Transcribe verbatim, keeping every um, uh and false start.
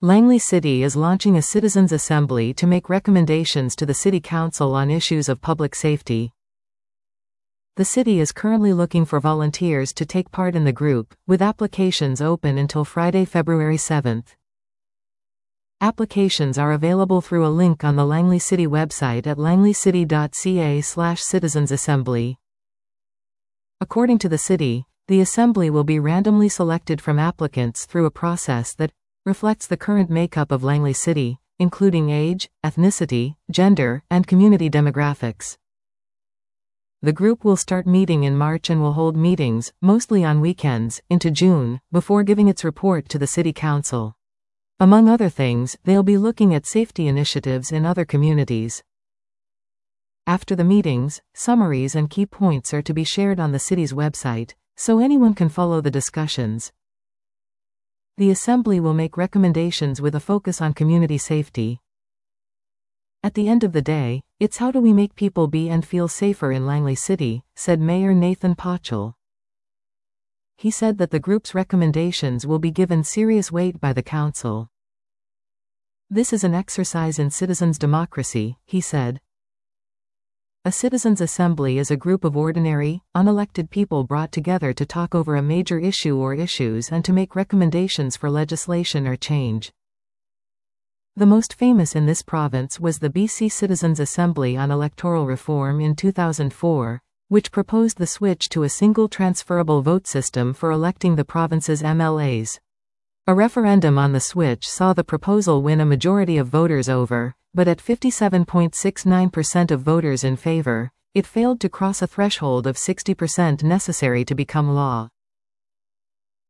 Langley City is launching a citizens' assembly to make recommendations to the City Council on issues of public safety. The city is currently looking for volunteers to take part in the group, with applications open until Friday, February seventh. Applications are available through a link on the Langley City website at langleycity dot c a slash citizens assembly. According to the city, the assembly will be randomly selected from applicants through a process that reflects the current makeup of Langley City, including age, ethnicity, gender, and community demographics. The group will start meeting in March and will hold meetings, mostly on weekends, into June, before giving its report to the City Council. Among other things, they'll be looking at safety initiatives in other communities. After the meetings, summaries and key points are to be shared on the city's website, so anyone can follow the discussions. The assembly will make recommendations with a focus on community safety. At the end of the day, it's how do we make people be and feel safer in Langley City, said Mayor Nathan Pochel. He said that the group's recommendations will be given serious weight by the council. This is an exercise in citizens' democracy, he said. A citizens' assembly is a group of ordinary, unelected people brought together to talk over a major issue or issues and to make recommendations for legislation or change. The most famous in this province was the B C Citizens' Assembly on Electoral Reform in two thousand four, which proposed the switch to a single transferable vote system for electing the province's M L As. A referendum on the switch saw the proposal win a majority of voters over, but at fifty-seven point six nine percent of voters in favor, it failed to cross a threshold of sixty percent necessary to become law.